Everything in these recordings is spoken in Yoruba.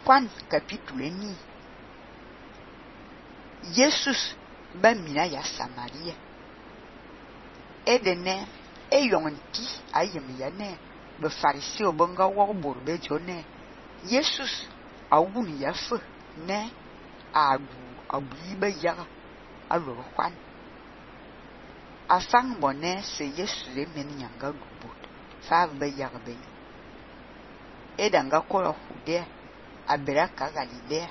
Juan capitule ni. Jesus ba mina ya Samaria. Edene eyonti ayem ya ne be fariseo bonga wo bor be jone. Jesus awuni ya fe ne abu be ya alo Juan. Afang bonne se Jesus le men nyanga dubot. Fa be ya be. Edanga ko hude abera ka Galilea.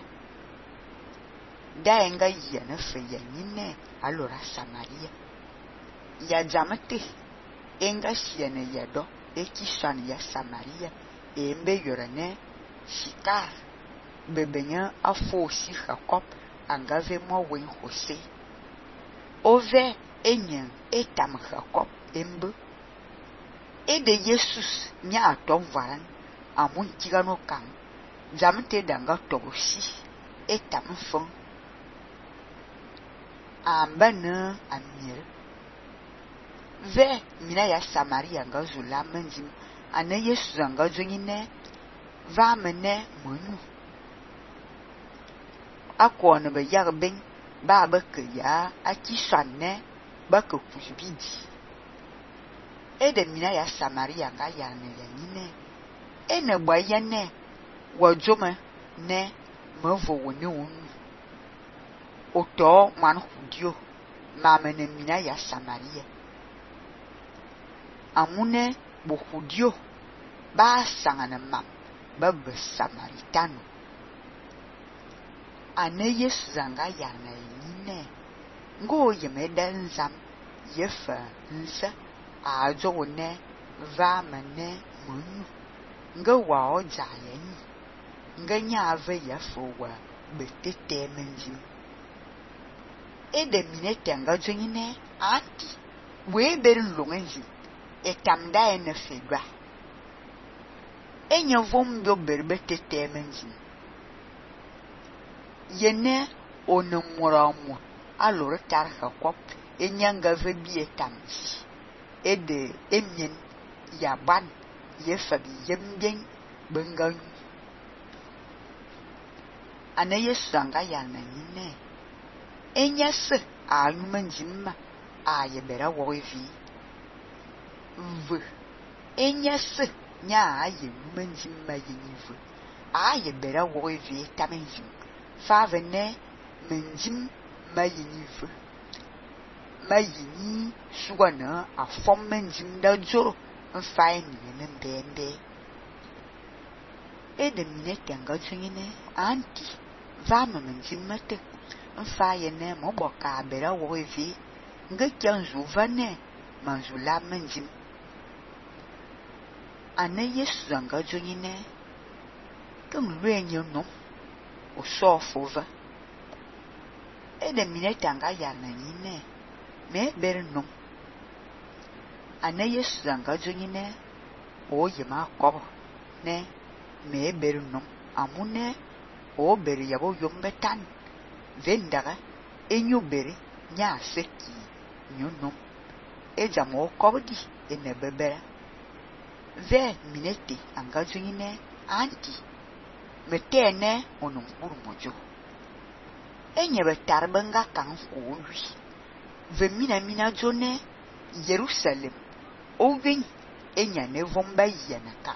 Da enga yana fe ya nyine alora Samaria. Ya jamate enga siene yado ekishan ya Samaria embe yorane shikar bebenya afosi Jacob angave mo wen Jose. Ove enyen etam Jacob embe. Ede Jesus nya atom varan amun kigano kan jamate danga tobosi etam fon ambana amir ve mina ya Samaria nga zula menjim ane Yesu nga zonyine va mene monu akone be yarben ba ba ke ya akisanne ba ke kuzbidi ede mina ya Samaria nga ya ne yanine ene boyane wojoma ne mavo woni wonu oto man hudio mamene mina ya Samaria amune bo hudio ba sangana mam ba be Samaritano ane Yesu zanga yana yine ngo yemeda nzam yefa nsa ajo ne va mane monu nga wa oja yeni nga nya ave yafowa betete menji ede minete nga jonyine anti we berin longenji etamda ene fedwa enye vombo berbetete menji yene onomuramu alore tarha kop enyanga vebi etamsi ede emien yaban yefabi yembien bengan ane Yesu anga yana nyine enyase anumanjima ayebera woivi v enyase nya aye numanjima yinivu ayebera woivi tamenjim favene menjim mayinivu mayini suwana afom menjim da joro mfaini nembembe ede minete nga jungine anti vama menjim mate mfaye ne moboka abera woivi nga kyanzu vane manzula menjim ane Yesu nga jungine kum renyo no o sofova ede minete nga yana nyine me ber no ane Yesu nga jungine o yema kobo ne me ber no amune o ber yabo yombetan vendaga enyo bere nya seki nyono ejamo kobdi ene bebera ve minete anga jungine anti metene onum kurmojo enye betarbenga kan owi ve mina jone Jerusalem owen enya ne vomba yana kan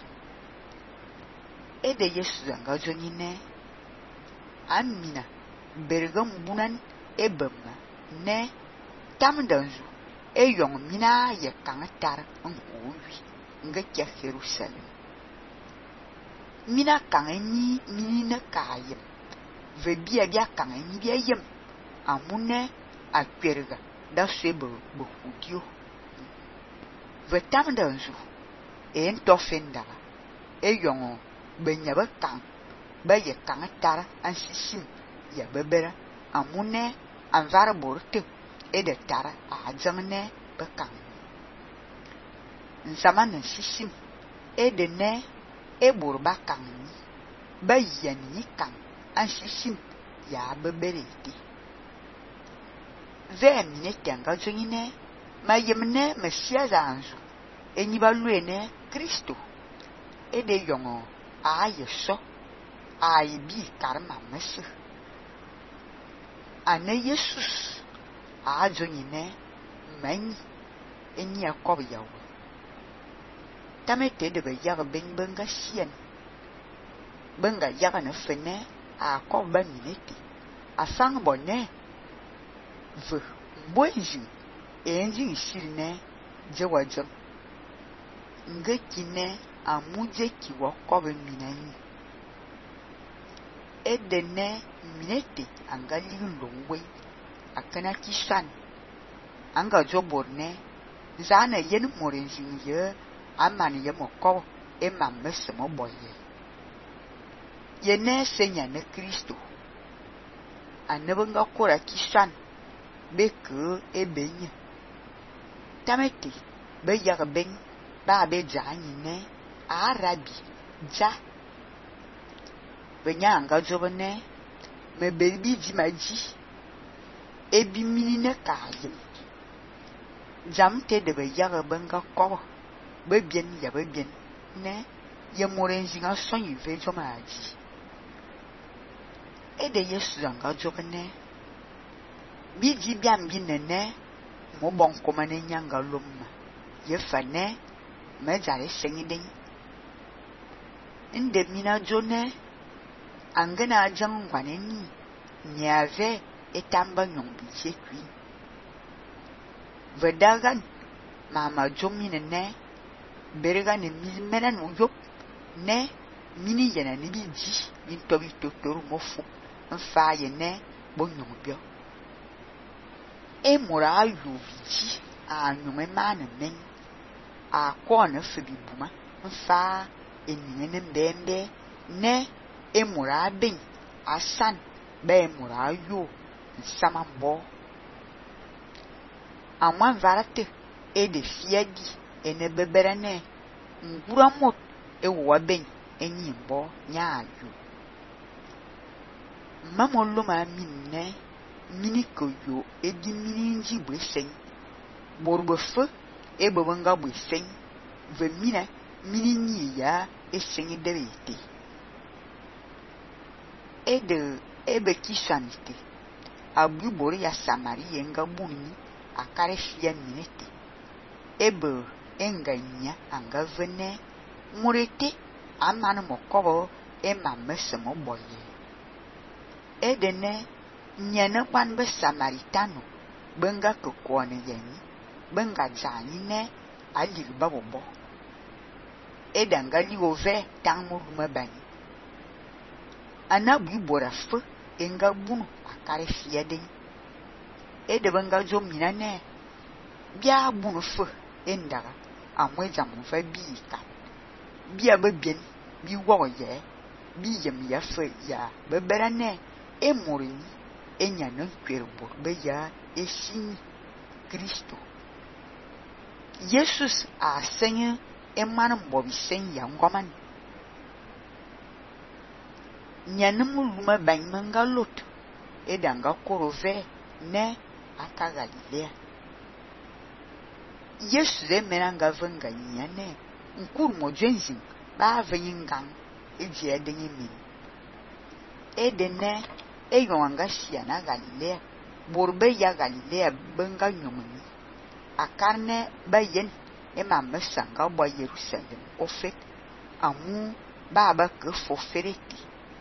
ede Yesu anga jungine amina bergam bunan ebema ne tamdanzu eyong mina ye kantar owi nga kya Jerusalem mina kanani minina kayem ve bia kanani bia yem amune akwerga da sebo bo hudio ve tamdanzu en tofenda eyong benyaba kan ba ye kantar ansisim ya bebera amune anvara borte ede tara ajamne bekan nsamana sisim ede ne eburba kan ba yani kan ansisim ya beberete vemne tanga jungine mayemne mesia zanzu eniba luene Kristo ede yongo ayeso ai bi karma mesu ane Jesus a jonyi ne many enya kob yawo tamete de be yag ben benga sien benga yaga na fene a kob ba minete afang bonne ve boinji enji sirne jewajo ngekine amuje kiwo kob minani edene minete angali longwe akana kishan anga joborne zana yen morenjin ye amani ye moko e mamese mo boye ye ne senya ne Kristo anebanga kora kishan beku ebenye tamete be yaga ben ba be jani ne arabi ja benyanga jobone me bebi jimaji ebi mini ne kaje jamte de be yaga benga ko be bien ya be bien ne ye morenji nga sonyi ve jomaji ede Yesu anga jobone bi ji biam bi ne mo bon komane nyanga lomma ye fane me jare sengiden inde mina jone angana jangwane ni nyave etamba nyombi chekwi vedagan mama jomine ne berega ne milmenan uyop ne mini yana ni biji bintobi totoru mofu mfa ye ne bonyombio e mora ayu viji anyume mana men a kona febi buma mfa enine mbembe ne e mora ben asan be mora ayu samambo amwan varate e de fiadi ene beberane nguramot e wo ben enyimbo nyaayu mamollo ma minne minikoyo edi mininji bwesen borbofu e bobanga bwesen ve mina mininyi ya esenyi debete ede ebe kishanite abu bori ya samari yenga buni akare fia minete ebe enganya anga vene murete amana mokobo e mamese mo boye edene nyene kwan be samaritano benga kokone yenyi benga jani ne alir babobo edanga liove tamuru mabani anabu borafu enga bunu akare fiade ede benga jo minane bia bunu fu endaga amwe jamu fa biika bia babien bi woye bi yem ya fa ya beberane emorini enya no kwerbo be ya esini Kristo Jesus a senye emman mbobi sen ya ngoman nyanum luma ban manga lot edanga korove ne aka Galilea Yesu de menanga vanga nyane nkur mo jenzi ba venyingan eji edenye min edene eyonga shia na Galilea borbe ya Galilea benga nyomuni akarne bayen ema mesanga bo Jerusalem ofet amu baba ke fofereti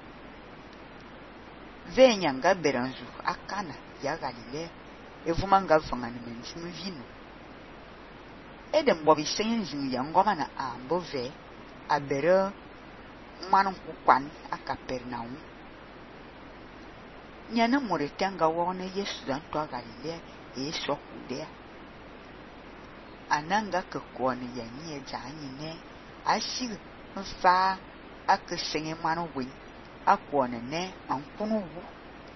venyanga beranzu akana ya Galilea evumanga vangana menjimu vino edem bobi senyin ya ngoma na ambove abere manu kwan akapernaum nyana moretanga wona Yesu dan to Galilea eso kudea ananga ke kwani ya nye janyi ne ashi mfa akasenye manu wen akwone ne ankunu wu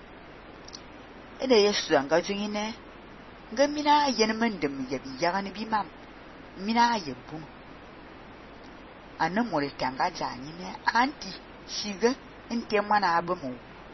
ede Yesu anga jinyi ne ngamina yenemandem ya biyagani bimam mina yebu anamore tanga janyi ne anti shiga inte mana abamu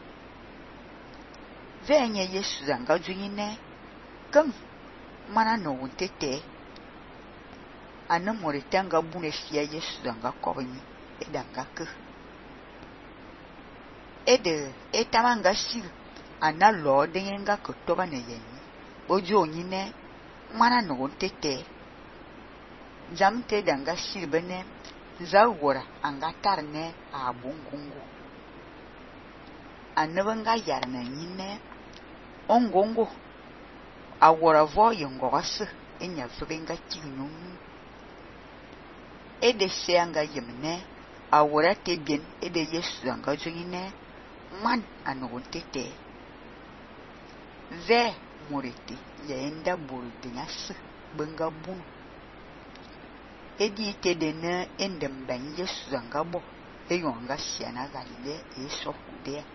venye Yesu anga jinyi ne kam mana no tete anamore tanga bune fia Yesu anga kobani edanga ke ede etamanga sir ana lo denga kotoba ne yenyi bojo nyine mana no tete jamte danga sir bene zawora anga tarne abungungu anabanga yarna nyine ongongo awora vo yongogas enya fubenga kinyum ede seanga yemne awora tebien ede yesu anga jine man anontete ve moriti yenda burdinas benga bun edi tedena endem ben yesu anga bo eyonga siana galile eso kude